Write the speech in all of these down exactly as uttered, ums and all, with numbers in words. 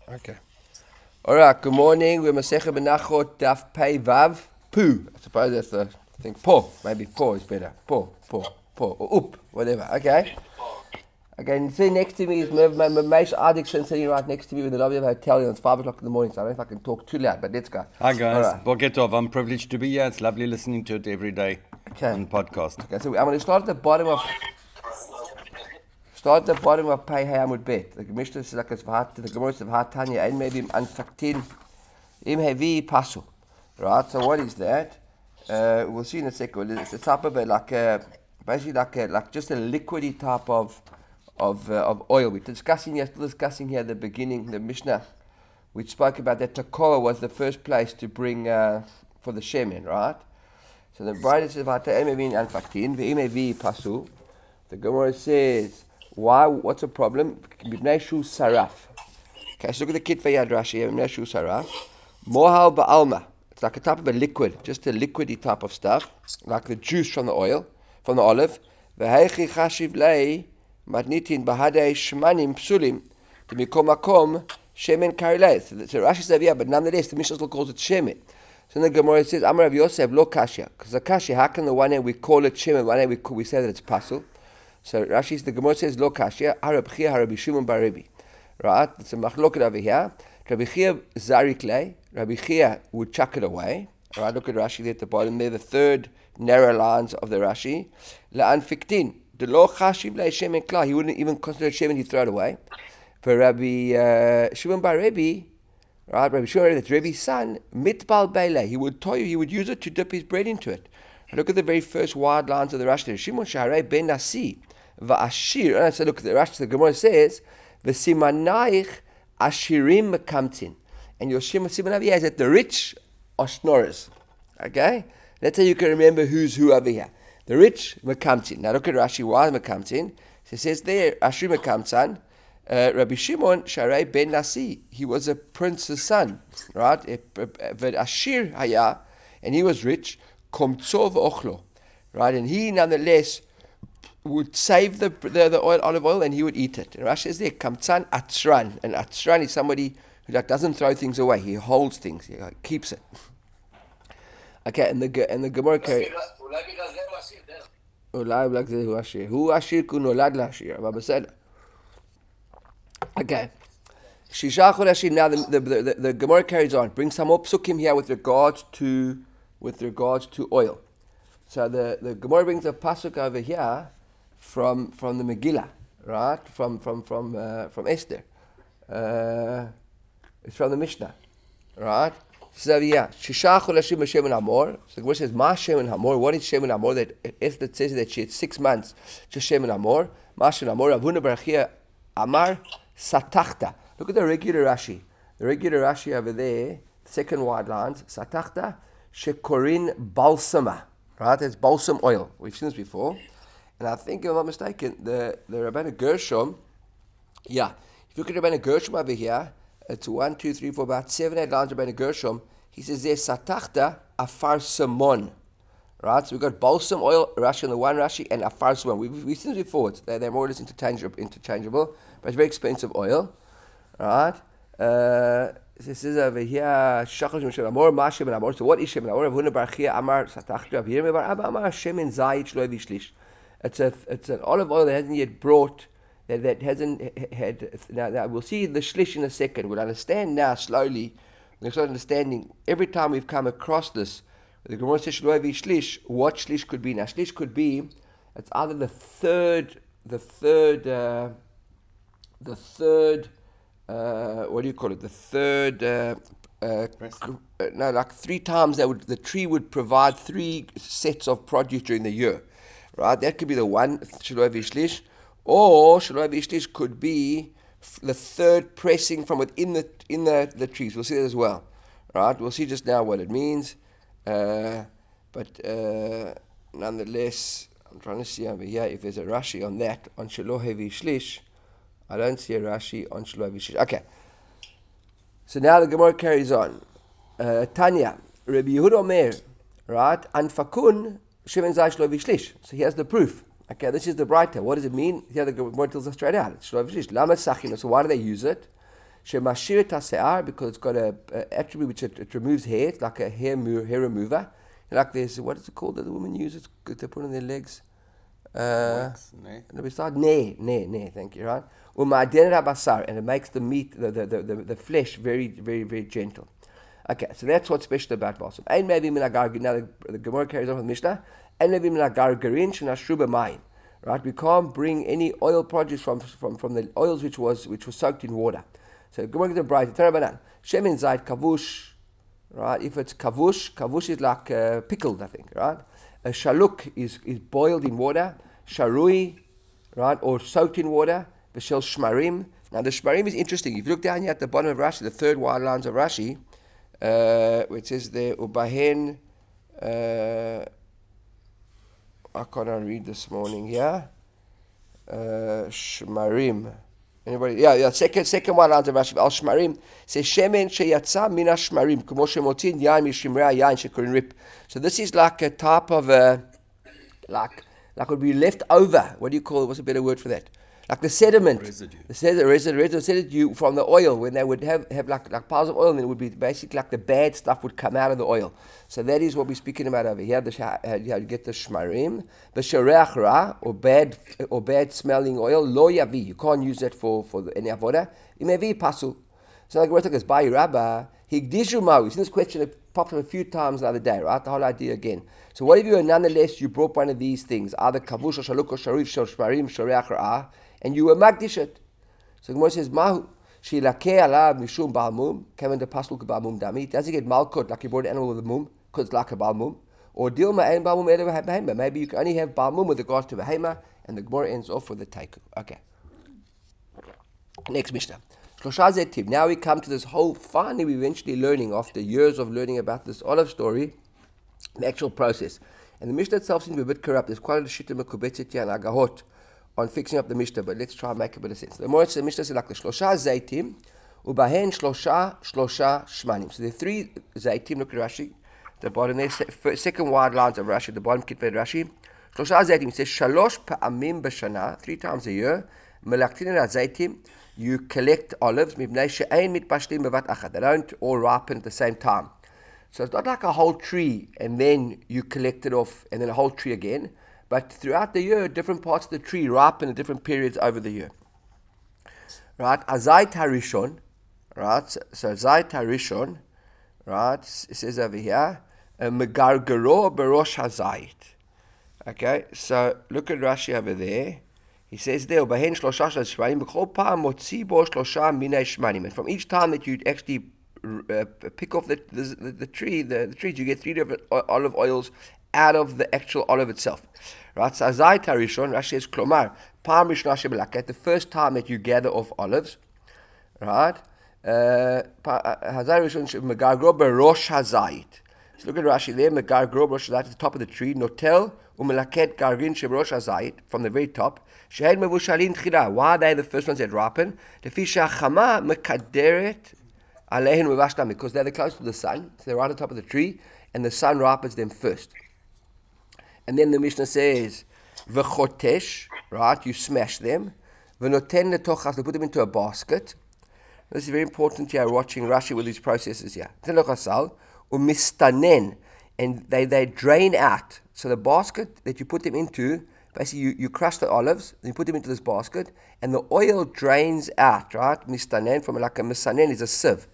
Okay. All right. Good morning. We're Masechet Menachot Daf Pei Vav Pu. I suppose that's the I think Po. Maybe Po is better. Po, Po, Po, or Up, whatever. Okay. Okay. And sitting next to me is my my my Maish Addiction sitting right next to me in the lobby of a hotel. And it's five o'clock in the morning, so I don't know if I can talk too loud. But let's go. Hi All guys, right. Boker Tov. I'm privileged to be here. It's lovely listening to it every day Okay. on podcast. Okay. So I'm going to start at the bottom of. Start at the bottom of Pei Hayamud Bet. The Mishnah says like it's Vahat. The Gemara says Vahat Tanya. And maybe Anfaktin. Im hevi pasu, right? So what is that? Uh, we'll see in a second. It's a type of a, like a, basically like a, like just a liquidy type of of uh, of oil. We're discussing here, still discussing here at the beginning, the Mishnah, which spoke about that Tekoa was the first place to bring uh, for the shemen, right? So the Bride says Vata emevin anfaktin ve'im hevi pasu. The Gemara says, why? What's the problem? B'nei shu saraf. Okay, so look at the Kitvei Yad Rashi here. B'nei shu saraf. Mohal ba'alma. It's like a type of a liquid, just a liquidy type of stuff, like the juice from the oil, from the olive. V'heichi chashiv lei matnitin bahadei shmanim psulim t'mikom makom shemen karilei. So Rashi says, yeah, but nonetheless, the Mishnah still calls it shemen. So then the Gemara says, Amar Rav Yosef lo kashya. Because the kashya, how can the one hand we call it shemen, one hand we, we say that it's pasul? So Rashi, the Gemara says, lo kashya, harab chia, harab Shimon bar Rebbe. Right? It's a machloket over here. Rabbi Chia zarik lei. Rabbi Chia would chuck it away. Right? Look at Rashi there at the bottom there, the third narrow lines of the Rashi. La'an fiktin. The lo chashiv lei shemen klar. He wouldn't even consider shemen, he'd throw it away. For Rabbi uh, Shimon bar Rebbe, right? Rabbi Shimon bar Rebbe, that's Rebbe's son, mitbal beile. He would tell you, he would use it to dip his bread into it. Look at the very first wide lines of the Rashi there. Shimon shaharei ben nasi va'ashir. And so look at the Rashi, the Gemara says, v'simanaich ashirim mekamtin. And your Shimon over here is that the rich are snorers. Okay? That's how you can remember who's who over here. The rich, mekamtin. Now look at Rashi, why mekamtin? So it says there, Ashir mekamtan, uh, Rabbi Shimon Sharei ben Nasi. He was a prince's son. Right? But Ashir haya, and he was rich, komtzov ochlo. Right? And he nonetheless would save the the, the oil, olive oil, and he would eat it. And Rashi says there, kamtzan atzran. And atzran is somebody who like doesn't throw things away. He holds things. He like, keeps it. Okay, and the and the Gemara carry. Ulai like the hu ashir. Hu ashir ku nolad lashir. But said. Okay. Shisha chodashim. Now the the, the the the Gemara carries on. Bring some more psukim here with regards to with regards to oil. So the the Gemara brings a pasuk over here from from the Megillah, right? From from from uh, from Esther. Uh, it's from the Mishnah, right? So yeah, Shisha chodashim b'shemen hamor. So the Gemara says, Ma shemen hamor. What is shemen hamor? That Esther says that she had six months just shemen hamor. Ma shemen hamor. Rav Huna bar Chia Amar satachta. Look at the regular Rashi. The regular Rashi over there, second wide lines. Satachta shekorin balsama. Right, it's balsam oil. We've seen this before, and I think if I'm not mistaken, the the Rabbeinu Gershom. Yeah, if you look at Rabbeinu Gershom over here, it's one, two, three, four, about seven, eight lines of Rabbeinu Gershom. He says there's satachta afar samon. Right, so we've got balsam oil, Rashi on the one Rashi, and afar samon. We've, we've seen this before. It's, they're, they're more or less interchangeable, interchangeable, but it's very expensive oil. Right. Uh, This is over here. Shachar Shemen Amor, Ma Shemen Amor. So what is Shemen Amor? Rav Huna bar Chia Amar Satachta. Rav Yirmiyah bar Abba Amar Shemen Zayit Shlo Vishlish. It's a it's an olive oil that hasn't yet brought, that, that hasn't had. Now, now we'll see the shlish in a second. We'll understand now slowly. We'll start understanding every time we've come across this. The Gemara says Shlo Vishlish. What shlish could be? Now shlish could be. It's either the third, the third, uh, the third. Uh, what do you call it? The third, uh, uh, uh, no, like three times that would the tree would provide three sets of produce during the year, right? That could be the one Shaloi Vishlish, or Shaloi Vishlish could be f- the third pressing from within the in the, the trees. We'll see that as well, right? We'll see just now what it means, uh, but uh, nonetheless, I'm trying to see over here if there's a Rashi on that on Shaloi Vishlish. I don't see a Rashi on Shaloi Vishlish. Okay. So now the Gemara carries on. Uh, Tanya, Rabbi Yehuda Omer, right? Anfakun shemen zay Shaloi Vishlish. So here's the proof. Okay, this is the brighter. What does it mean? Here the Gemara tells us straight out. It's Shaloi Vishlish. Lama sachino. So why do they use it? Shemashir tase'ar, because it's got a, a attribute which it, it removes hair. It's like a hair mo- hair remover. Like there's, what is it called that the women use? It's good to put on their legs. Uh, Wax, ne? and besides, ne, ne, ne, thank you, right? U'ma'adenet basar, and it makes the meat, the, the, the, the, the flesh very, very, very gentle. Okay, so that's what's special about balsam. Ein maybe min agar, now the, the Gemara carries on with Mishnah, ein maybe min agar garin shenashru b'mayim. Right, we can't bring any oil produce from from, from the oils which was which was soaked in water. So Gemara gives a bright terabanan. Shemin zayit kavush, right? If it's kavush, kavush is like uh, pickled, I think, right? A shaluk is is boiled in water. Sharui, right, or soaked in water. V'shel shmarim. Now the shmarim is interesting. If you look down here at the bottom of Rashi, the third wide lines of Rashi, uh, where it says there ubahen. Uh, I can't read this morning. Yeah, uh, shmarim. Anybody? Yeah, yeah. Second, second one out of Rashi. Al shmarim says shemen sheyatza mina shmarim kumo shemotin yain mishimrei yain shekurin rip. So this is like a type of a, like like would be left over. What do you call it? What's a better word for that? Like the sediment, Residue. the sediment, residue, residue, residue from the oil when they would have, have like like piles of oil, and it would be basically like the bad stuff would come out of the oil. So that is what we're speaking about over here. The how you get the shmarim, the shareach ra, or bad or bad smelling oil. Lo yavi, you can't use that for for the, any avoda. It may be pasul. So like Rotak is by Rabba, higdishu mau. You see this question it popped up a few times the other day, right? The whole idea again. So what if you nonetheless you brought one of these things, either kavush or shaluk or sharif shel shmarim shareach ra, and you were magdish it. So Gemara says, Mahu, shilakeh alav mishum balmum, came into pasul balmum dami. Does he get malkut like he brought an animal with a mum, because it's like a balmum? Or dilma and balmum ever have behema. Maybe you can only have balmum with regards to behema, and the Gemara ends off with the taiku. Okay. Next Mishnah. Now we come to this whole, finally we're eventually learning, after years of learning about this olive story, the actual process. And the Mishnah itself seems to be a bit corrupt. There's quite a shittim kubetzit and agahot on fixing up the Mishnah, but let's try and make a bit of sense. The more the Mishnah says like the shlosha zaytim, ubahen shlosha shlosha shmanim. So there are three zaytim. Look at Rashi, the bottom there, second wide lines of Rashi, the bottom kitved Rashi. Shlosha zaytim, it says shalosh pa'amim b'shana, three times a year. Melaktin zaytim, you collect olives. Mibnei she'ein mitpashlim bevat achad. They don't all ripen at the same time. So it's not like a whole tree and then you collect it off and then a whole tree again. But throughout the year, different parts of the tree ripen at different periods over the year. Right? Azayit harishon. Right? So, so Azayit harishon. Right? It says over here, megargaro berosh hazayit. Okay? So look at Rashi over there. He says there, Ubahen shlosha shmanim b'chol pa'am motzi bo shlosha minei shmanim. And from each time that you actually uh, pick off the the, the, the tree, the, the trees, you get three different olive oils out of the actual olive itself. Right? So Azayit harishon, Rashi says, klomar, pa'am rishna shebelaket, the first time that you gather off olives. Right? Hazayit harishon megargro berosh hazayit. So look at Rashi there, megargro berosh hazayit, at the top of the tree, notel umelaket gargin sheberosh hazayit, from the very top. Shehed mevushalin tchila. Why are they the first ones that ripen? Lefi shachama mekaderet alehen mevashlam, because they're the closest to the sun, so they're right on top of the tree, and the sun ripens them first. And then the Mishnah says, v'chotesh, right, you smash them, v'noten letochas, they put them into a basket. This is very important here, watching Rashi with these processes here. Telokasal, umistanen, and they, they drain out. So the basket that you put them into, basically you, you crush the olives, and you put them into this basket, and the oil drains out, right? Mistanen, from like a mistanen is a sieve.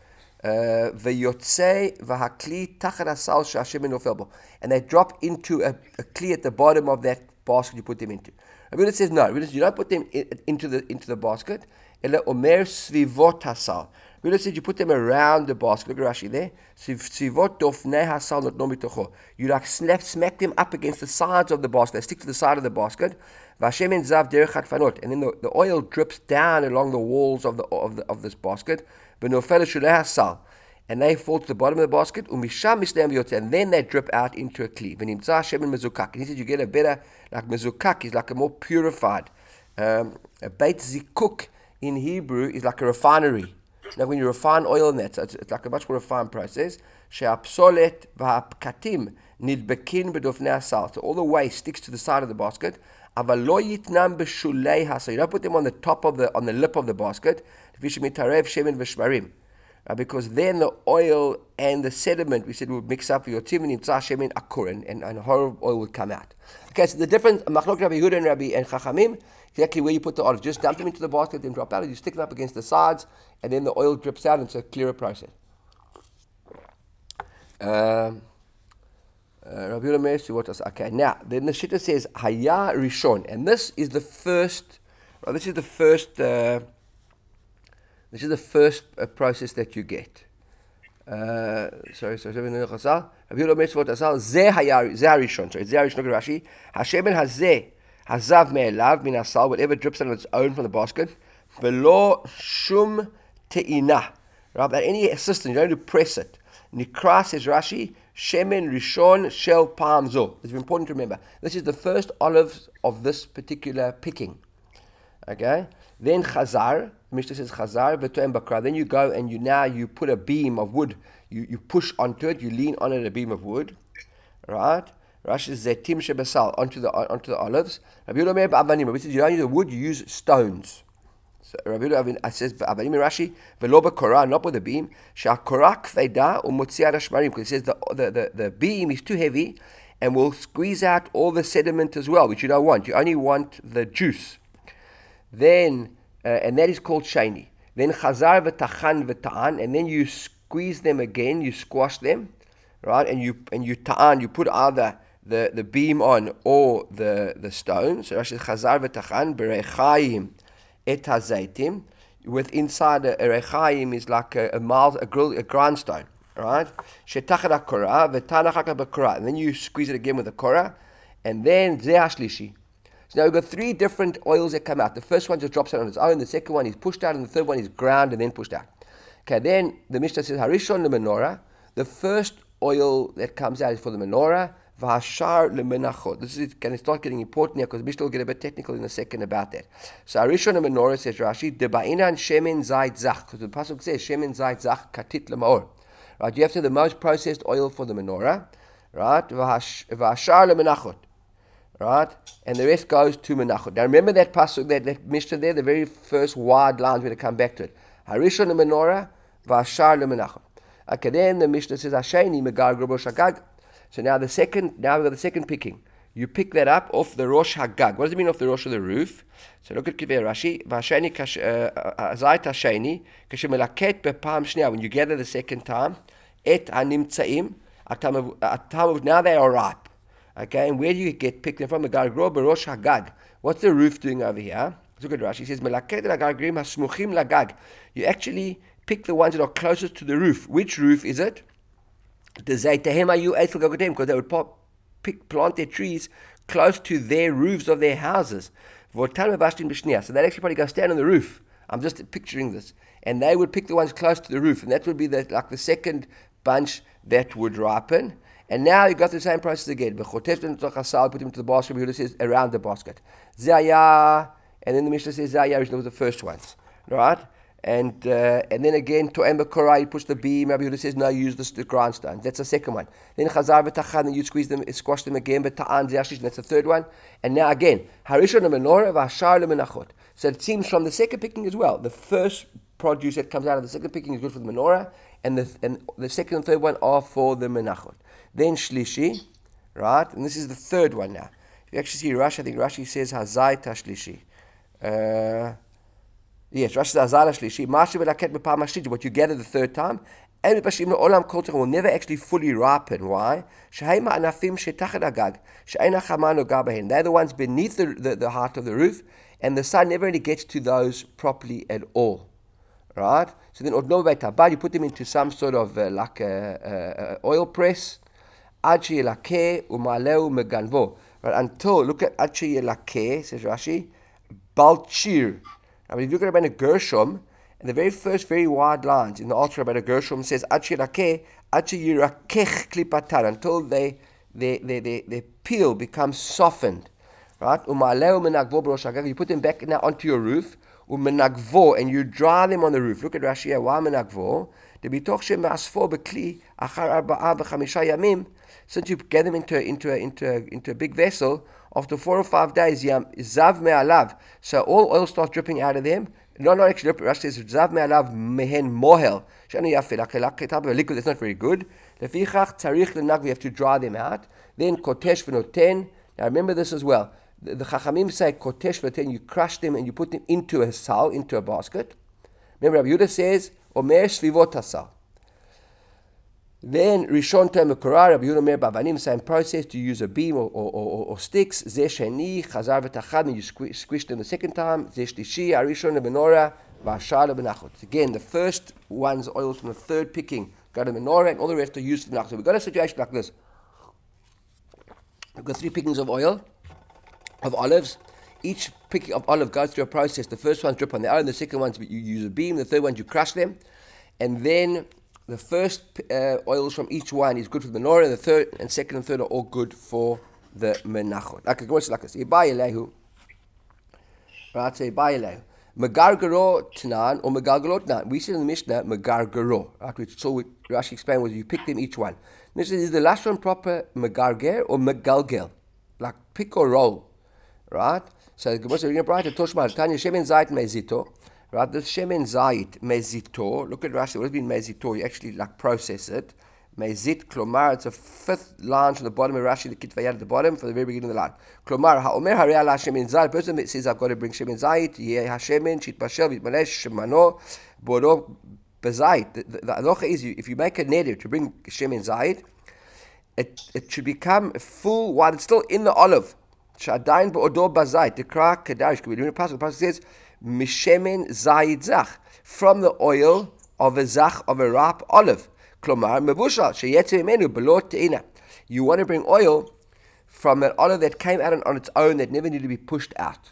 V'yotzei v'hakli tachat hasal she'Hashem nofel bo, and they drop into a, a kli at the bottom of that basket you put them into. Rabbi says no. Rabbi says you don't put them in, into the into the basket. Ela omer svivot hasal. Rabbi says you put them around the basket. Look at Rashi there. Svivot dofnei hasal not nomitocho. You like snap, smack them up against the sides of the basket. They stick to the side of the basket. V'Hashem zav derech hatfanot, and then the, the oil drips down along the walls of the of the of this basket. And they fall to the bottom of the basket, and then they drip out into a kli. And he said you get a better, like mezukak is like a more purified. Um, a beit zikuk in Hebrew is like a refinery. Now when you refine oil in that, so it's, it's like a much more refined process. So all the waste sticks to the side of the basket Aval lo yitnam b'shulei. So you don't put them on the top of the on the lip of the basket. V'shemitarev shemen v'shmarim. Uh, because then the oil and the sediment, we said, would mix up your tim and shemen akurin, and and whole oil would come out. Okay, so the difference, Machlok Rabbi Yehuda and Rabbi and Chachamim, exactly where you put the olives. Just dump them into the basket, then drop out, you stick them up against the sides, and then the oil drips out, and it's a clearer process. Um, uh, Rabbi Yehuda Meir, what else? Okay, now, then the Shitta says, Haya Rishon, and this is the first, well, this is the first, uh, This is the first uh, process that you get. Uh, sorry, sorry, sorry. Rabbi Yehuda Meir Tzvot Asal, Zeh Harishon. Sorry, Zeh Harishon. Look at Rashi. Hashemen hazeh hazav me'elav min asal. Whatever drips on its own from the basket. Velo shum te'ina. Right, without any assistance, you don't need to press it. Nikra, says Rashi, Shemen Rishon Shel Palm Zo. It's important to remember. This is the first olives of this particular picking. Okay? Then Chazar, the Mishnah says Chazar, V'toem Bakra. Then you go and you now you put a beam of wood. You you push onto it. You lean on it a beam of wood, right? Rashi says Zetim Shebasal onto the onto the olives. Rabbi Yehuda Meir B'Avanim. Which is you don't use the wood. You use stones. So Rabbi Yehuda says B'Avanim Rashi V'lo B'Korah, not with a beam. She'Korah Kveida U'Motziat Hashmarim. Because it says the, the the the beam is too heavy and will squeeze out all the sediment as well, which you don't want. You only want the juice. Then, uh, and that is called shani. Then chazar v'tachan v'ta'an, and then you squeeze them again, you squash them, right? And you and you ta'an, you put either the, the beam on or the the stone. So Rashi chazar v'tachan b'reichayim et hazaitim. With inside a, a reichayim is like a, a mild a, grill, a grindstone, right? Shetachad hakora v'tanachaka b'kora, and then you squeeze it again with a kora, and then zeh hashlishi. So now we've got three different oils that come out. The first one just drops out on its own. The second one is pushed out, and the third one is ground and then pushed out. Okay, then the Mishnah says Harishon le menorah. The first oil that comes out is for the menorah. V'hashar le menachot. This is going to start getting important here because the Mishnah will get a bit technical in a second about that. So Harishon le menorah, says Rashi, debainan shemen zayit zach, because the pasuk says shemen zayit zach katit lemaor. Right, you have to have the most processed oil for the menorah. Right, v'hashar le menachot. Right, and the rest goes to menachot. Now remember that pasuk, that, that Mishnah there, the very first wide lines, we're going to come back to it. Harishon le menorah, v'hashar le menachot. Okay, then the Mishnah says Hasheni megar rosh hagag. So now the second, now we've got the second picking. You pick that up off the rosh hagag. What does it mean off the rosh of the roof? So look at Kivei Rashi. V'hasheni azayit hasheni kashem melaket bepam shnia. When you gather the second time, et hanimtzaim at time of now they are ripe. Okay, and where do you get pick them from? Rosh Hagag. What's the roof doing over here? Look at Rashi. He says, lagag. You actually pick the ones that are closest to the roof. Which roof is it? Because they would pop, pick, plant their trees close to their roofs of their houses. So they'd actually probably go stand on the roof. I'm just picturing this. And they would pick the ones close to the roof. And that would be the, like the second bunch that would ripen. And now you got the same process again. Put him into the basket. Yehuda says around the basket. Zaya, and then the Mishnah says Zaya, which was the first ones, right? And uh, and then again to'em b'korah, you push the beam. Rabbi Yehuda says no, use the, the grindstone. That's the second one. Then chazar v'tachan, and you squeeze them, squash them again. V'ta'an zeh, that's the third one. And now again harishon lemenorah v'hashar lemenachot. So it seems from the second picking as well. The first produce that comes out of the second picking is good for the menorah, and the and the second and third one are for the menachot. Then shlishi, right? And this is the third one now. If you actually see Rashi, I think Rashi says hazayit hashlishi. Uh, yes, Rashi says hazayit hashlishi. Mashi v'laket b'pam hashlishi. What you gather the third time, and b'pashim olam kol will never actually fully ripen. Why? Sheheima anafim shetachad agag she'eina chama noga b'hen. They're the ones beneath the, the the height of the roof, and the sun never really gets to those properly at all. Right? So then odno b'tabad, you put them into some sort of uh, like a, a, a oil press. Until, look at Achi Yelakeh, says Rashi, Balchir. I mean, if you look at Rabbeinu Gershom, and the very first very wide lines in the altar of Rabbeinu Gershom says Achi Yelakeh, Achi Yirakech Klipatan, until they, they, they, they, they peel, become softened. Right? You put them back now onto your roof, and you dry them on the roof. Look at Rashi, why menagvo? Since you get them into a, into a, into a, into a big vessel, After four or five days, yam zav me'alav. So all oil starts dripping out of them. No, not actually. Rashi says zav me'alav mehen mohel. Shani yafil like a type of a liquid that's not very good. Lefichach tzarich lenag. We have to dry them out. Then kotesh v'noten. Now remember this as well. The, the Chachamim say kotesh v'noten. You crush them and you put them into a sal, into a basket. Remember, Rabbi Yehuda says omer svivot hasal. Then Rishon Term Korah, Rabbi Yehuda Meir Bavanim, same process, to use a beam or, or, or, or sticks. Zeh Sheni, Chazar v'Tachad, and you squish, squish them the second time. Zeh Shlishi, Arishon leMenorah, V'Ashar leBenachot. Again, the first one's oils from the third picking go to menorah, and all the rest are used for the nachot. So we've got a situation like this. We've got three pickings of oil, of olives. Each picking of olive goes through a process. The first one's drip on their own, the second one's you use a beam, the third one you crush them, and then the first uh, oils from each one is good for the menorah, and the third and second and third are all good for the menachot. Like it's like this. Ibai Elehu. Right, say Ibai Elehu. Megargaro Tanan or Megargaro Tanan. We see in the Mishnah Megargaro. Right, which so what Rashi explained was you pick them each one. This is the last one proper Megarger or Megalgel, like pick or roll. Right. So the Gemara reading brighter Toshma Tanya Shemen Zayit Mezito. Right, this shemen zayit mezito. Look at Rashi. What does it mean mezito? You actually like process it. Mezit klomar. It's a fifth line from the bottom of Rashi. The kitvayad at the bottom for the very beginning of the line. Klomar haomer harei ala shemen zayit. Person that says I've got to bring shemen zayit. Yeh hashemen shitbashel vitmalesh shemano boro bezayit. The halacha is if you make a neder to bring shemen zayit, it it should become full while it's still in the olive. Shadayin beodo bazayit. The kra kadarish. Can we do it? The pasuk says. Mishemen zayid zach, from the oil of a zach of a ripe olive. Klomar mevushal sheyetze menu below teina. You want to bring oil from an olive that came out on its own that never needed to be pushed out.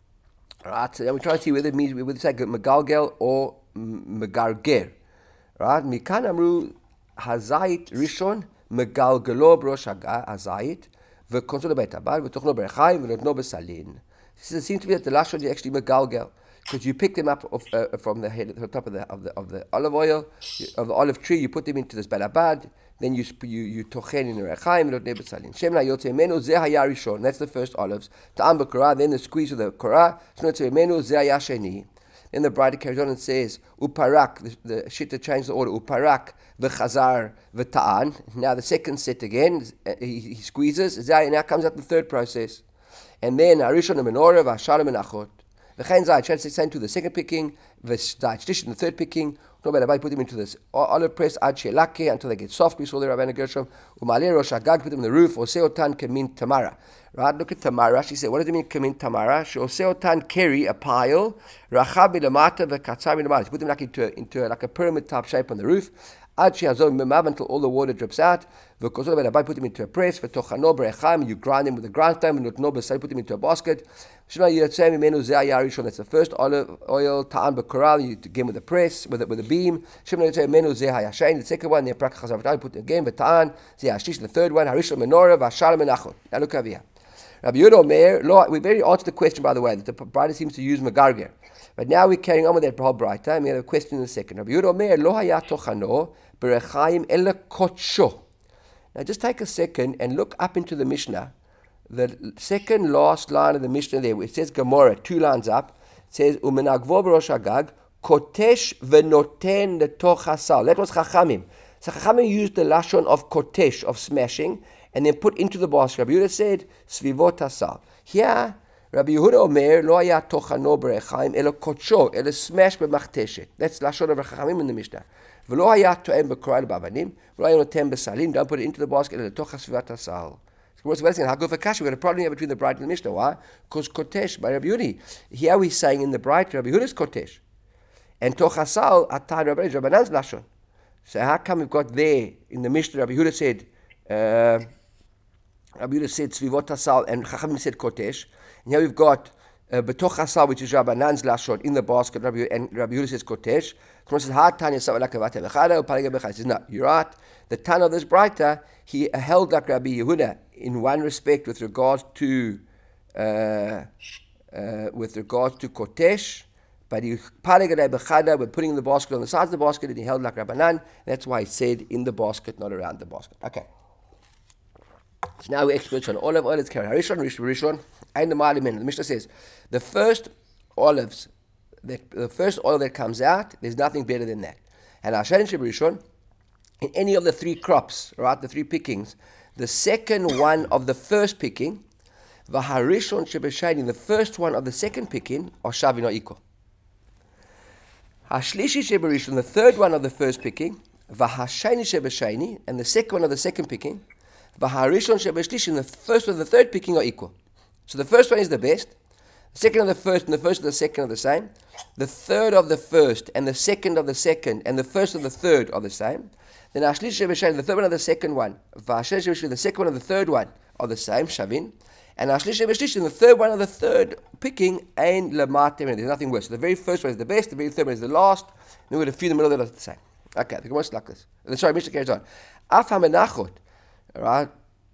All right. So then we try to see whether it means whether it's like megalgel or megarger. Right. Mikan amru hazayit rishon megalgelo brosh hazayit v'konsol beit abad v'tochno berachai v'notno besalin. This seems to be that the last one is actually megalgel. Because you pick them up off, uh, from the head, the top of the of the of the olive oil, of the olive tree. You put them into this balabad. Then you you you tochen in the rechaim not nebesalin. Shemna yotze menu zeh haya rishon. That's the first olives. Ta'am b'korah. Then the squeeze of the korah. Shemna yotze menu zeh haya sheni. Then the bride carries on and says uparak. The, the shitta changed the order. Uparak v'chazar v'ta'an. Now the second set again. He, he squeezes. Zeh now comes out the third process. And then arishon the menorah v'ashar menachot. The chayin zayit shall send to the second picking, the zayit shlish in the third picking. No matter put them into this olive press ad shelake until they get soft. We saw there Rabbeinu Gershom. Umalei rosh hagag, put them on the roof. Oseotan kemin tamara. Right? Look at tamara. She said, what does it mean kemin tamara? She oseotan carry a pile. Rachab milamata v'katzar milamata. Put them like into a, into a, like a pyramid type shape on the roof. Ad she'azov memav until all the water drips out. V'kozol b'nabai, put them into a press. V'tochano b'rechaim, you grind them with a grindstone. V'notno b'sai, put them into a basket. Shema yitzei mimenu zeh haya rishon. That's the first olive oil. Ta'an b'koral, you again with a press, with a, with a beam. Shema yitzei mimenu zeh haya shein. The second one, the prak chazar v'ta'an, put it again. V'ta'an zeh hashish. The third one, harishon menorah v'ashar menachot. Now look over here. Rabbi Yehuda Omer, lo, we very answered the question, by the way, that the bride seems to use megarger. But now we're carrying on with that whole brighter, and we have a question in a second. Rabbi Yehuda Omer, lo haya tochano b'rechaim ele kotsho. Now just take a second and look up into the Mishnah. The second last line of the Mishnah there, it says Gemara, two lines up, it says, umenagvo b'rosh hagag, kotesh v'noten letoch hasal. That was Chachamim. So Chachamim used the lashon of kotesh, of smashing, and then put into the basket. Rabbi Yehuda said, svivot hasal. Here, Rabbi Yehuda Omer, lo haya tochano b'rechaim, elo kotsho, elo smash b'machteshet. That's lashon of Chachamim in the Mishnah. V'lo haya to'em b'koral b'avanim, v'lo haya notem b'salim, don't put it into the basket, elo tocha svivot hasal. What's the question? How go for kasha? We've got a problem here between the bride and the Mishnah. Why? Because kotesh by Rabbi Yehuda. Here we're saying in the bride, Rabbi Yehuda's kotesh. And tochasal atar Rabbi Rabbanan's lashon. So how come we've got there in the Mishnah, Rabbi Yehuda said, uh, Rabbi Yehuda said svivot hasal, and Chachamim said kotesh. And here we've got betoch hasal, which is Rabbanan's lashon, in the basket, Rabbi, and Rabbi Yehuda says kotesh. Someone says, ha tanya savalakavate v'chada u'palega b'chada. He says, no, you're right. The Tan of this brighter, he held like Rabbi Yehuda in one respect with regards to uh, uh, with regards to kotesh, but he palegade b'chada, we're putting the basket on the sides of the basket, and he held like Rabbanan. That's why he said in the basket, not around the basket. Okay. So now we're experts on olive oil. It's carried. Harishon, Rishon, Rishon, and the Ma'alimin. The Mishnah says the first olives, that, the first oil that comes out, there's nothing better than that. And Hashem Rishon, in any of the three crops, right, the three pickings, the second one of the first picking, V'harishon shebeshayni, the first one of the second picking, are shavin or equal. Hashlishi sheberishon, the third one of the first picking, V'hashayni shebeshayni, and the second one of the second picking, V'harishon shebeshlishi, the first one of the third picking are equal. So the first one is the best, the second of the first and the first of the second are the same, the third of the first and the second of the second and the first of the third are the same. Then Hashlishi shebeshayni, the third one of the second one, V'hashayni shebeshlishi, the second one of the third one are the same, shavin. And Ashlish Shebeshlish, the third one of the third picking, Ein Lamatem, there's nothing worse. So the very first one is the best, the very third one is the last, and we're going to feed the middle of it the same. Okay, the Gemara is like this. Sorry, Mishnah carries on. Af HaMenachot, right?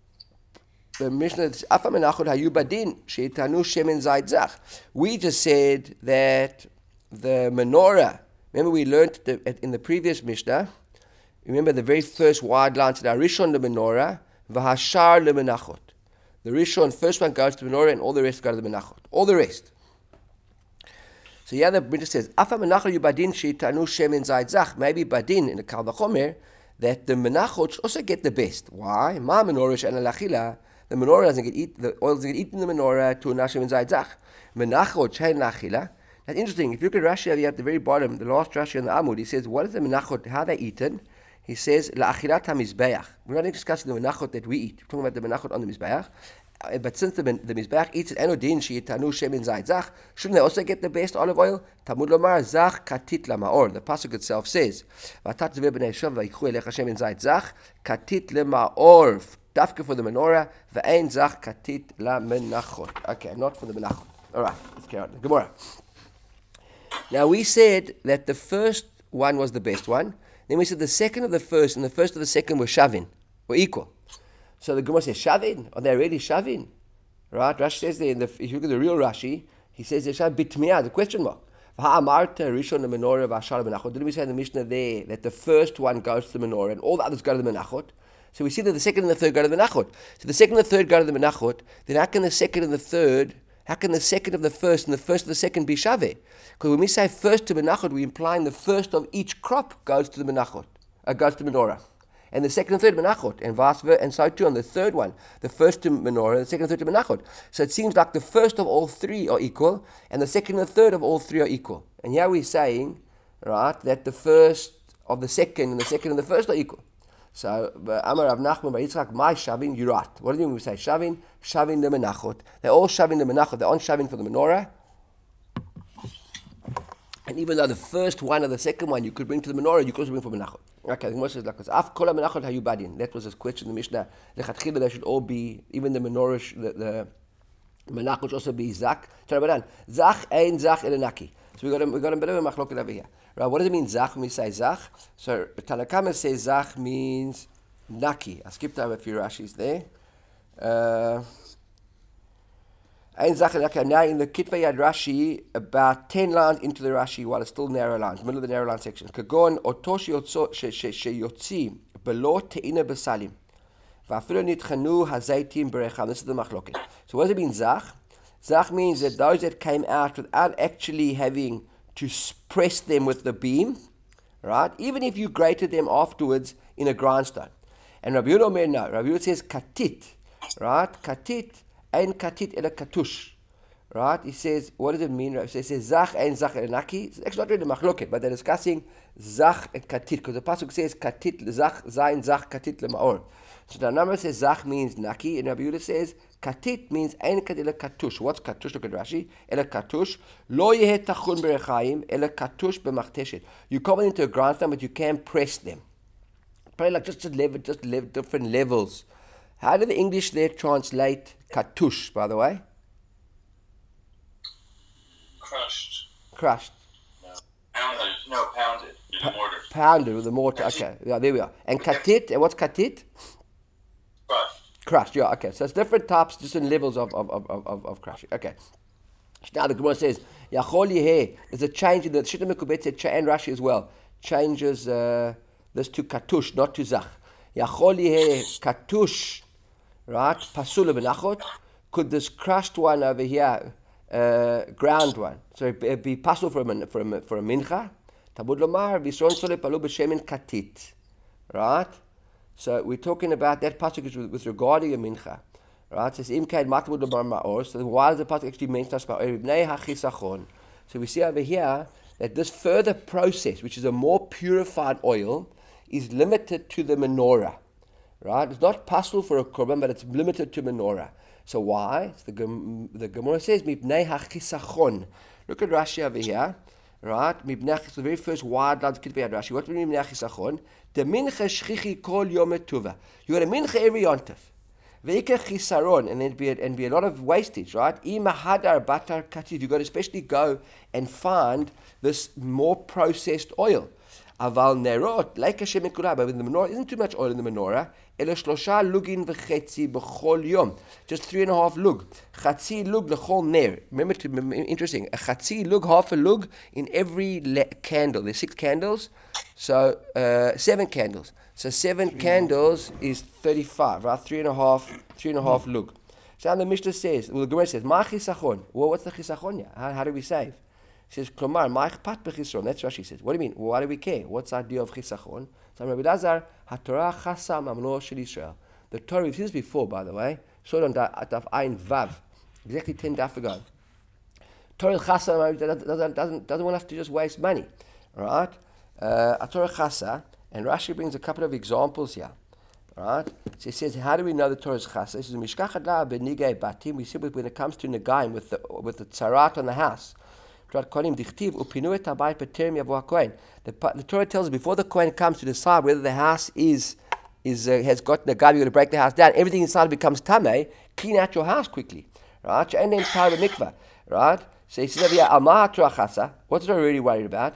The Mishnah is Af HaMenachot Hayu Badin, Sheitanu Shemen Zayit Zach. We just said that the menorah, remember we learned the, in the previous Mishnah, remember the very first wide line said Arishon the menorah, V'hashar le Menachot. The Rishon, first one goes to the menorah, and all the rest go to the menachot. All the rest. So yeah, the Mishnah says, Afa menachot yubadin sheitanu shemen zayit zach. Maybe badin in the Kal Vachomer that the menachot also get the best. Why? Ma menorah she'en lachila. The menorah doesn't get eat. The oil doesn't get eaten in the menorah to anash shemen zayit zach. Menachot she'en lachila. That's interesting. If you look at Rashi over here at the very bottom, the last Rashi on the Amud, he says, what is the menachot? How they eaten? He says, La'achilat HaMizbeach. We're not discussing the menachot that we eat. We're talking about the menachot on the Mizbeach. Uh, but since the, the Mizbeach eats it, Enodin, Sheitanu, Shemin, Zayit, Zach, shouldn't they also get the best olive oil? Tamud Lomar, Zach, Katit, Lamaor. The Pasuk itself says, Vatat Zve B'nei Shav, Vayichu Elecha Shemin, Zayit, Zach, Katit, Lamaor. Dafka for the menorah, V'ein, Zach, Katit, Lamenachot. Okay, not for the menachot. All right, let's carry on. Gemara. Now we said that the first one was the best one. Then we said the second of the first and the first of the second were shavin, were equal. So the Gemara says, shavin? Are they really shavin? Right? Rashi says there, in the, if you look at the real Rashi, he says they're shavin bitmiyah, the question mark. V'ha'amarta rishon menorah v'ashar menachot. Didn't we say in the Mishnah there that the first one goes to the menorah and all the others go to the menachot? So we see that the second and the third go to the menachot. So the second and the third go to the menachot, then how can the second and the third, how can the second of the first and the first of the second be shaveh? Because when we say first to menachot, we're implying the first of each crop goes to the menachot, uh, goes to menorah. And the second and third menachot, and vice versa, and so too on the third one, the first to menorah, and the second and third to menachot. So it seems like the first of all three are equal, and the second and the third of all three are equal. And here we're saying, right, that the first of the second and the second and the first are equal. So, Amar Rav Nachman Bar Yitzchak, my shavin, you're right. What do you mean when we say shavin? Shavin the menachot. They're all shavin the menachot. They aren't shavin for the menorah. And even though the first one or the second one you could bring to the menorah, you could also bring for menachot. Okay, the Gemara says like this. Af kol menachot hayu badin. That was his question in the Mishnah. Lechatchila they should all be, even the menorah, the, the menachot should also be zach. Zach ein zach elenaki. So we got a, we got a bit of a machloket over here. Right, what does it mean zach when we say zach? So Tanna Kamma says zach means naki. I skipped over a few Rashis there. Uh, Ein zach elenaki. Now in the Kitvei Yad Rashi, about ten lines into the Rashi, while it's still narrow lines, middle of the narrow line section. Kagon otoshi sheyotzi belo teina besalim. Va'afilu nitchanu hazeitim berecham. This is the machloket. So what does it mean zach? Zach means that those that came out without actually having to press them with the beam, right? Even if you grated them afterwards in a grindstone. And Rabbi Yehuda Omer, no. Rabbi Yehuda says katit, right? Katit, ein katit ela katush, right? He says, what does it mean? He says, zach ein zach elenaki. It's actually not really machloket, but they're discussing zach and katit, because the pasuk says katit, zach, zayin, zach, katit lemaor. So the number says zach means naki, and Rabbi Yehuda says katit means ein katit ela katush. What's katush? Look at Rashi. Ela katush lo yehet tachun berechaim ela katush b'machteshet. You come into a grindstone, but you can't press them. Probably like just just level, just level, different levels. How do the English there translate katush? By the way, crushed. Crushed. No, pounded. No, pounded with a mortar. Pounded with a mortar. Okay, yeah, there we are. And katit. And what's katit? Crushed. Crushed, yeah, okay. So it's different types, different levels of of, of, of, of crushing. Okay. Now the Gemara says, Yachol Yeheh, there's a change in the Shita Mekubet said, and Rashi as well, changes uh, this to katush, not to zach. Yachol Yeheh katush, right? Pasula benachot. Could this crushed one over here, uh, ground one, so it be, be pasul for a for a for a mincha? Tabud lomar v'isron sole palu b'shemin katit, right? So we're talking about that pasuk is with, with regarding a mincha, right? It says im kaid matabud lomar ma'or. So why does the pasuk actually mention us ma'or? Ibnei hachisachon. So we see over here that this further process, which is a more purified oil, is limited to the menorah, right? It's not pasul for a korban, but it's limited to menorah. So why? So the, the Gemara says, Mibnei hachisachon. Look at Rashi over here, right? Mibnei, the very first wide line of Rashi. What do you mean Mibnei hachisachon? The mincha shchichi kol yom etuva. You got a mincha every yontif. Ve'ikah chisaron, and there'd be a, and be a lot of wastage, right? Ima hadar batar kativ. You got to especially go and find this more processed oil. Aval nerot, like Hashem Mikurah, but in the menorah isn't too much oil in the menorah. Ela shlosha lugin v'chetzi b'chol yom, just three and a half lug. Chatzi lug lechol ner. Remember, to, interesting. A chatzi lug, half a lug in every le- candle. There's six candles, so uh, seven candles. So seven three candles is thirty-five, right? Three and a half, three and a half lug. So now the Mishnah says, well, the Gemara says, ma chisachon. Well, what's the chisachon here? How, how do we save? He says, Klomar, ma'ich b'chisron. That's what she says. What do you mean? Well, why do we care? What's the idea of chisachon? So Rabbi Lazar, HaTorah chasa mamlo shel Yisrael. The Torah, we've seen this before, by the way. Saw it on Daf Ayin Vav, exactly ten daf ago. Torah chasa doesn't, doesn't, doesn't want us to just waste money, right? Uh, Torah chasa, and Rashi brings a couple of examples here, right? So he says, how do we know the Torah is chasa? He says, Mishkachat la benigay batim. We see when it comes to negaim with the with the tzarat on the house. The, the Torah tells us before the Kohen comes to decide whether the house is is uh, has got the guy, you're going to break the house down. Everything inside becomes tameh. Clean out your house quickly, right? Right? So he says over here, what's the really worried about?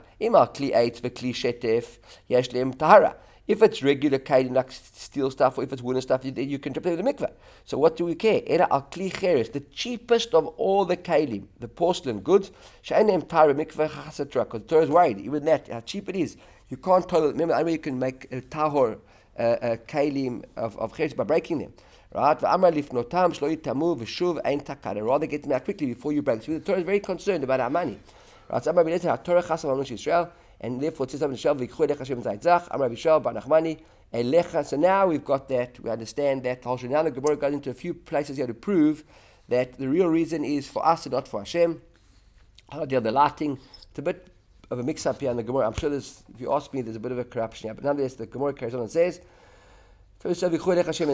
If it's regular kalim, like steel stuff, or if it's wooden stuff, you, you can prepare the mikveh. So what do we care? Era al kli cheres, the cheapest of all the kalim, the porcelain goods. She'enem tara mikveh chasatra, because the Torah is worried, even that, how cheap it is. You can't tolerate, remember, the only way you can make a tahor, uh, uh, kalim of, of cheres by breaking them. Right? V'amar lifnotam shlo yitamu v'shuv ein takar. Rather get them out quickly before you break. So the Torah is very concerned about our money. Right? So Amar b'nezeh HaTorah chasa mamlo shel Yisrael. And therefore it says something Shel v'yichud ech Hashem zaytzach Amar Bishal bar Nachmani elecha. So now we've got that, we understand that. Now the Gemara goes into a few places here to prove that the real reason is for us and not for Hashem. How do the lighting? It's a bit of a mix-up here in the Gemara. I'm sure there's, if you ask me, there's a bit of a corruption here. But nonetheless, the Gemara carries on and says, do it for you, not for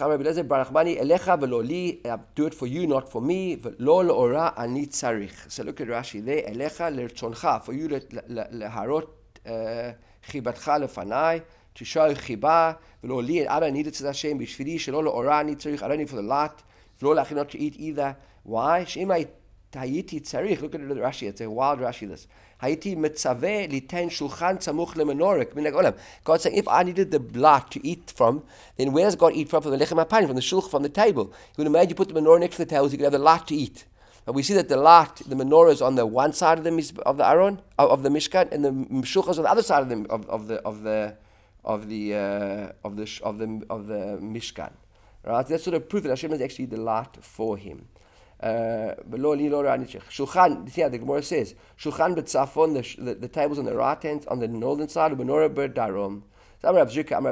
me. So look at Rashi there. Elecha lertzoncha, for you leharot chibatcha lefanai, to show chiba. V'lo li, and I don't need it, says Hashem, b'shvili shelo leora ani tzarich. I don't need for the light. V'lo lachin, not to eat either. Why? Shemai hayiti tzarich. Look at the Rashi. It's a wild Rashi. This. Hayiti mitzaveh liten shulchan samuch lemenorek. God saying, if I needed the light to eat from, then where does God eat from? From the lechem hapanim, from the shulch, from the table. He would have made you put the menorah next to the table so you could have the light to eat. But we see that the light, the menorah is on the one side of the of the Aron, of the Mishkan, and the shulchan is on the other side of the of, of the of the of the uh, of the of the of the Mishkan. Right? That's sort of proof that Hashem is actually the light for him. Uh, Shulchan, yeah, the Gemara says, Shulchan b'tzafon, the, the, the tables on the right hand, on the northern side, menorah b'darom. I don't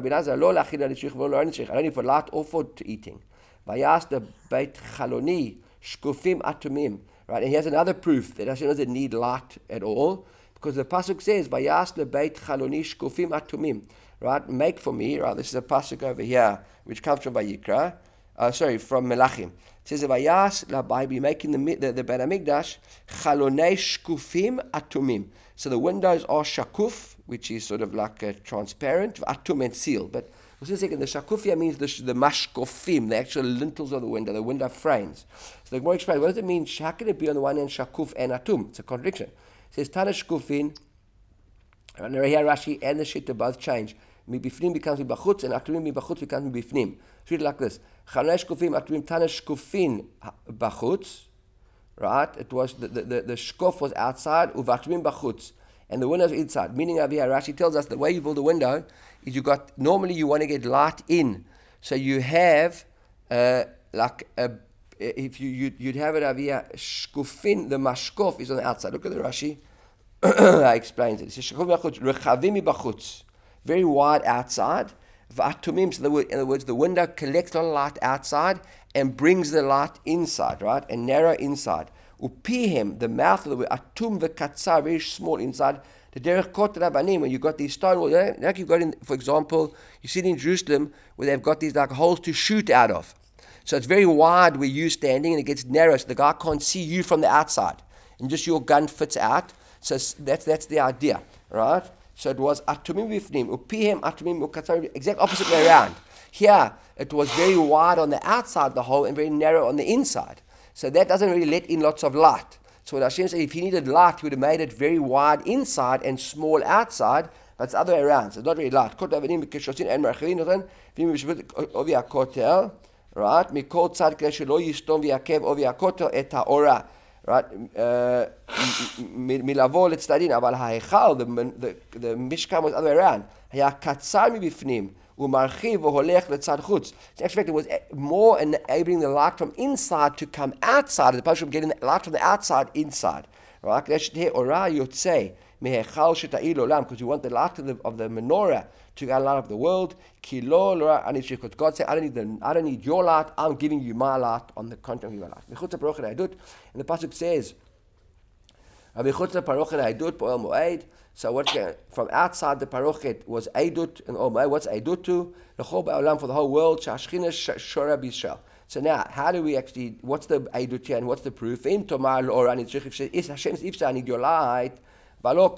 need for light or for eating. Vayas the beit chaloni shkufim atumim. Right, and here's another proof that Hashem doesn't need light at all, because the pasuk says, Vayas the beit chaloni shkufim atumim. Right, make for me. Right, this is a pasuk over here, which comes from Vayikra. Uh, sorry, from Melachim. It says, Vayas by making the the, the Beit Hamikdash chalonei shkufim atumim. So the windows are shakuf, which is sort of like a transparent, atum and sealed. But what's the second? The shakufia means the the mashkofim, the actual lintels of the window, the window frames. So the Gemara explains, what does it mean? How can it be on the one hand shakuf and atum? It's a contradiction. It says Tana shkufin. And here Rashi and the Shitta both change. Mibifnim becomes mibachutz, and atumim mibachutz becomes mibifnim. Read it like this: Chalonei shkufim atumim tana shkufin bachutz. Right? It was the the the, the shkuf was outside, uvatumim bachutz, and the windows inside. Meaning over here, Rashi tells us the way you build a window is you got normally you want to get light in, so you have uh, like a, if you you'd, you'd have it over here. Shkufin, the mashkof is on the outside. Look at the Rashi. I explains it. It says rechavim mibachutz, very wide outside. V'atumim, so in other words, the window collects a lot of light outside and brings the light inside, right? And narrow inside. Upihem, the mouth of the atum v'katzar, very small inside. The derech kot rabanim, when you got these stone walls, like you've got in, for example, you see in Jerusalem where they've got these like holes to shoot out of. So it's very wide where you're standing and it gets narrow, so the guy can't see you from the outside, and just your gun fits out. So that's that's the idea, right? So it was atumim bifnim, upihem atumim ukatzar, exact opposite way around. Here it was very wide on the outside the hole and very narrow on the inside. So that doesn't really let in lots of light. So what Hashem said, if he needed light, he would have made it very wide inside and small outside, but it's the other way around. So it's not very light. Right? Mikol tzad k'day shelo yistom v'yakev ovi hakotel et ha'ora. Right? Milavo letzadin, aval ha'echal, the Mishkan was the other way around. Haya katzar mibifnim. Umarchiv v'holech letzad chutz. So actually, it was more enabling the light from inside to come outside, as opposed to getting the light from the outside inside. Right? Because you want the light of the, of the menorah to get a light of the world. Because God said, I don't need the, I don't need your light. I'm giving you my light on the content of your light. And the pasuk says, so what from outside the parochet was Eidut and oh my, what's Eidut to? For the whole world. So now, how do we actually? What's the Eidut here and what's the proof? If Hashem says, I need your light. Alright,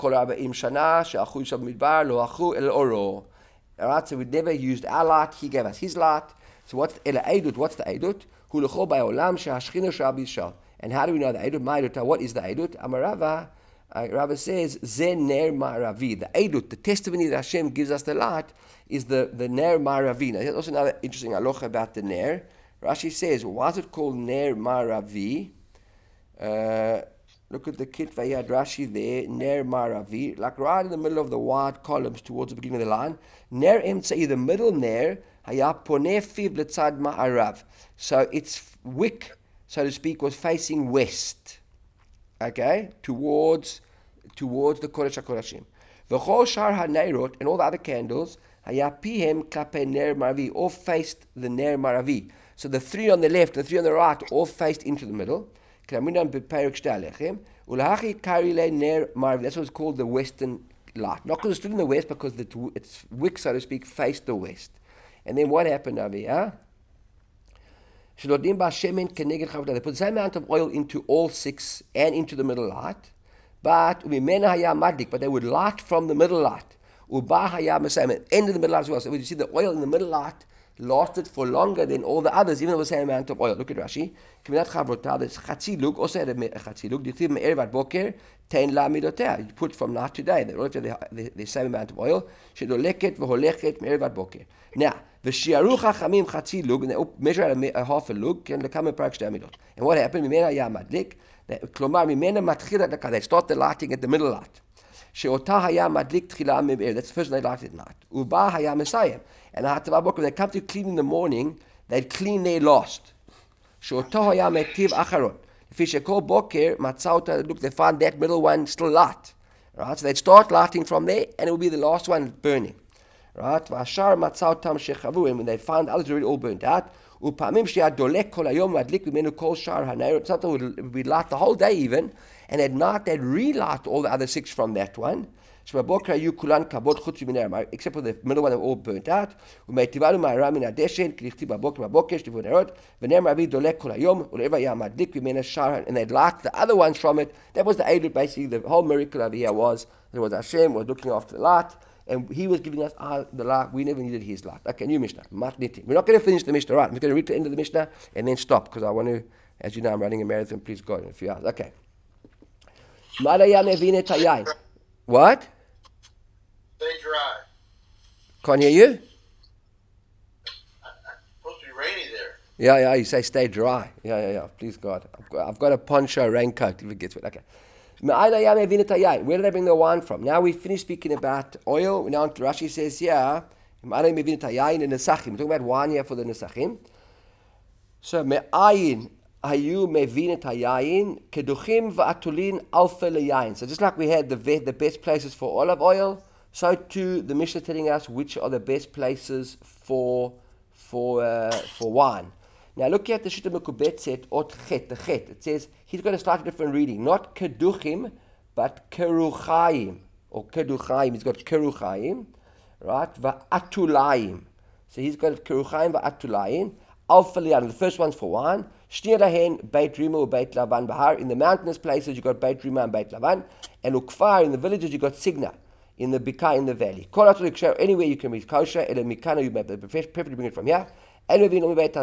so we never used our light. He gave us his light. So what's the Eidut? What's the Eidut? And how do we know the Eidut? What is the Eidut? Amarava. Uh, Rava says, Ze ner ma'aravi. The Eidut, the testimony that Hashem gives us the light, is the, the ner ma'aravi. Now, there's also another interesting halacha about the ner. Rashi says, why is it called ner ma'aravi? Uh, look at the Kitva Yad Rashi there, ner ma'aravi. Like right in the middle of the wide columns towards the beginning of the line. Ner emtzai, the middle ner, haya poneh fiv letzad ma'arav. So its wick, so to speak, was facing west. Okay, towards towards the Kodesh HaKodashim. V'chol shar ha'neirot, and all the other candles, hayapihem kape ner maravi, all faced the ner maravi. So the three on the left, the three on the right, all faced into the middle. That's what's called the western light. Not because it stood in the west, because the, its wick, so to speak, faced the west. And then what happened over here? They put the same amount of oil into all six and into the middle light, but but they would light from the middle light. End of the middle light as well. So you see the oil in the middle light lasted for longer than all the others, even though it was the same amount of oil. Look at Rashi. Also had a chatziluk. You put from night to day. They all have the, the, the same amount of oil. Now, the shiaru chachamim chatziluk, and they measure out a, a half a lug, and they come and parak shte amidot. And what happened? Mimena haya madlik. Klomar mimena matchilat dakar. They start the lighting at the middle light. Sheotah haya madlik tchila mib'er. That's the first they lighted at night. Uba haya mesayim. And when they come to clean in the morning, they'd clean their last. Sheotah haya metiv acharon. If you call boker matzauta, look, they find that middle one still light. Right? So they'd start lighting from there, and it would be the last one burning. Right? V'ashar matzautam shechavu, and when they find others already all burnt out, upamim she'adolek kol hayom madlik b'menu kol shar hanayot. Sometimes we'd light the whole day even, and at night they'd relight all the other six from that one. Except for the middle one, they were all burnt out. And they'd light the other ones from it. That was the Eidut. Basically, the whole miracle over here was there was Hashem was looking after the light, and he was giving us our, the light. We never needed his light. Okay, new Mishnah. We're not going to finish the Mishnah, right? We're going to read to the end of the Mishnah and then stop, because I want to, as you know, I'm running a marathon. Please go in a few hours. Okay. What? Stay dry. Can't hear you? It's supposed to be rainy there. Yeah, yeah, you say stay dry. Yeah, yeah, yeah. Please, God. I've got, I've got a poncho raincoat if it gets wet. Okay. Where did they bring the wine from? Now we finished speaking about oil. Now Rashi says here, we're talking about wine here for the Nesachim. So, me'ayin hayu mevin et hayayin keduchim va'atulin alfa leyayin. So just like we had the ve- the best places for olive oil, so too the Mishnah telling us which are the best places for for uh, for wine. Now look at the Shita Mekubetzet ot chet, the chet. It says he's got a slightly different reading, not keduchim, but keruchayim or keduchayim. He's got keruchayim, right? Va'atulayim. So he's got keruchayim va'atulayim. Alfa liyan. The first one's for wine. Shnia dahen Beit Rima or Beit Lavan Bahar. In the mountainous places you got Beit Rima and Beit Lavan, and ukfar in the villages you got Signa. In the Bika in the valley. Anywhere you can read kosher, and mikana you may preferably bring it from here. So we know about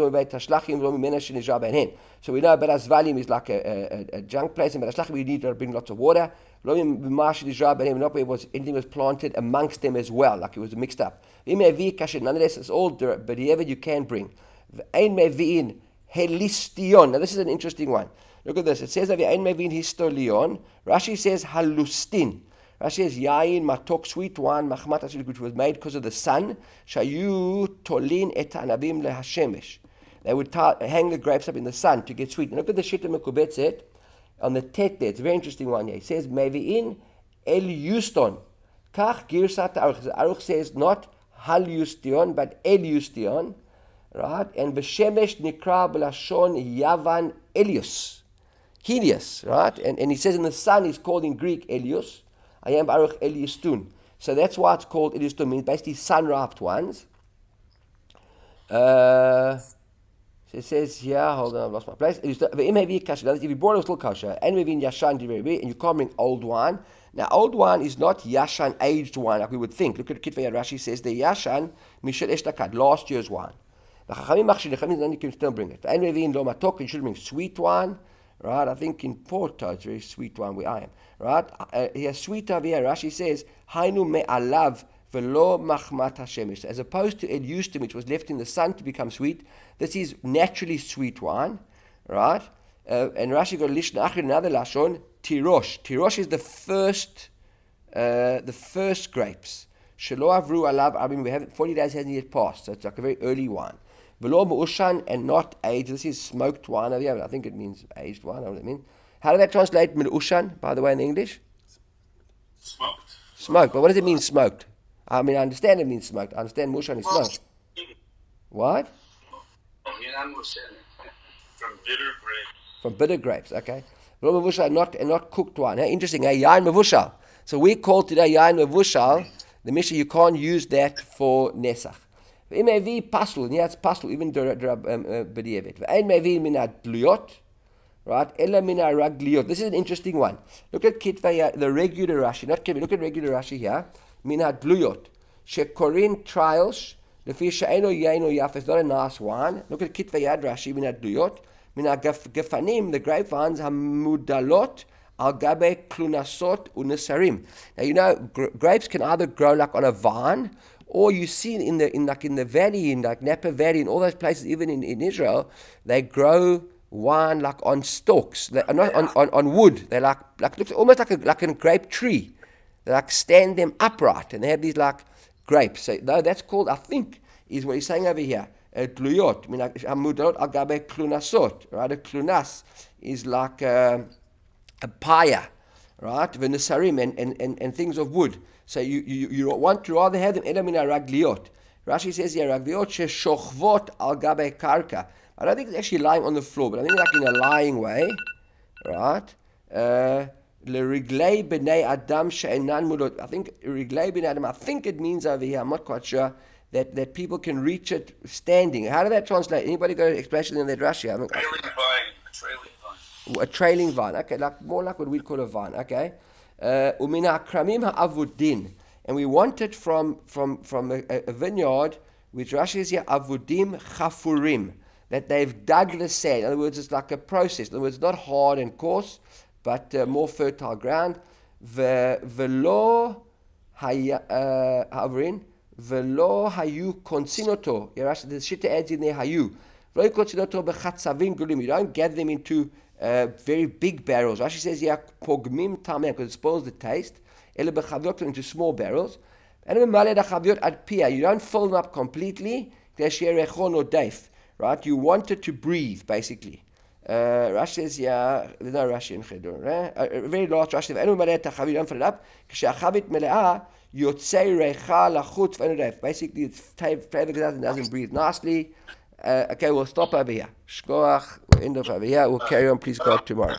Azvalim is like a, a, a junk place, and but Ashlachim we need to bring lots of water. Not where it was anything was planted amongst them as well, like it was mixed up. Nonetheless, it's all dirt, but whatever you can bring. Helistion. Now this is an interesting one. Look at this. It says over Ein Mevin Histolion. Rashi says halustin. Rashi says yain matok, sweet wine, machmat, which was made because of the sun. Shayu tolin et anavim lehashemesh. They would ta- hang the grapes up in the sun to get sweet. And look at the Shita Mekubetzet on the tet there. It's a very interesting one here. It says mevi'in el yuston. Kach girsat aruch. The aruch says not hal yustion but el yustion, right? And v'shemesh nikra b'lashon yavan elius, Helios, right? And and he says in the sun is called in Greek elius. I am Baruch Eliustun. So that's why it's called Eliustun, means basically sun-wrapped ones. Uh, so it says here, hold on, I've lost my place. If you brought it still kosher, and maybe in Yashan, and you can't bring old wine. Now, old wine is not Yashan, aged wine, like we would think. Look at Kitvei Rashi says the Yashan, Mishel Eshtakad, last year's wine. The Chachamim Machshir, the Chachamim, then you can still bring it. And maybe in Lo Matok, you should bring sweet wine. Right, I think in Porto it's very sweet one where I am. Right, uh, here sweet over here. Rashi says, "Hainu me'alav velo machmat hashemesh." As opposed to el yustim, which was left in the sun to become sweet, this is naturally sweet wine. Right, uh, and Rashi got lishna achir another lashon tirosh. Tirosh is the first, uh, the first grapes. Shelo avru alav abim. We have forty days hasn't yet passed, so it's like a very early wine. V'lo me'ushan, and not aged. This is smoked wine. Yeah, I think it means aged wine. I don't know what it means. How does that translate me'ushan, by the way, in English? Smoked. Smoked. But what does it mean, smoked? I mean, I understand it means smoked. I understand mushan is smoked. What? From bitter grapes. From bitter grapes, okay. V'lo me'ushan, not, and not cooked wine. Hey, interesting, hey, yain mevushal. So we call today yain mevushal. The Mishnah, you can't use that for nesach. It may be pasul, yeah, it's pasul, even b'di'evet. It may be min adluyot, right? Ela min ragliot. This is an interesting one. Look at Kitvei, the regular Rashi, not Kitvei, look at regular Rashi here. Min adluyot. Shekorin trials, lefi she'eno yaino yaf, it's not a nice wine. Look at Kitvei Yad Rashi, min adluyot. Min gefanim, the grapevines, hamudalot, al gabe klunasot unesarim. Now, you know, gr- grapes can either grow like on a vine, or you see in the in like in the valley, in like Napa Valley, in all those places, even in, in Israel, they grow wine like on stalks, they, not on, on, on wood. They like like looks almost like a like a grape tree. They like stand them upright, and they have these like grapes. So no, that's called, I think, is what he's saying over here. Tluyot, I mean, like amudot agabe klunasot, right? A klunas is like a, a paya, right? Venesarim and, and, and, and things of wood. So you, you, you want to rather have them elamina ragliot. Rashi says here, ragliot sheshochvot al gabe karka. I don't think it's actually lying on the floor, but I think like in a lying way, right? Uh, L'riglei b'nei adam she'enan mulot. I think riglei b'nei adam, I think it means over here, I'm not quite sure, that, that people can reach it standing. How did that translate? Anybody got an explanation in that Rashi? I mean, Trailing vine. Trailing vine. A trailing vine, okay, like more like what we'd call a vine, okay. Umina kramim ha'avudin, and we want it from from from a, a vineyard, which Rashi is here avudim chafurim, that they've dug the sand. In other words, it's like a process. In other words, not hard and coarse, but uh, more fertile ground. Velo ha'avrin velo hayu konsinoto. Rashi, the shita adds in there hayu. Velo konsinoto bechatzavim gulim. You don't gather them into Uh, very big barrels. Rashi says here, pogmim tameh, because it spoils the taste. Ele bechaviot into small barrels. And maleh chaviot ad pia. You don't fill them up completely. Rashis right? You want it to breathe, basically. Uh, Rashi says, yeah, there's no Rashi in Chiddur, right? A very large Rashi. Enu maleh et hachavit, don't fill it up. K'she'achavit mele'ah, yotzei reicha lachutz v'enu reif. Basically, it's flavor goes out and doesn't breathe nicely. Uh, okay, we'll stop over here. Shkoach, we'll end off over here. We'll carry on, please God, tomorrow.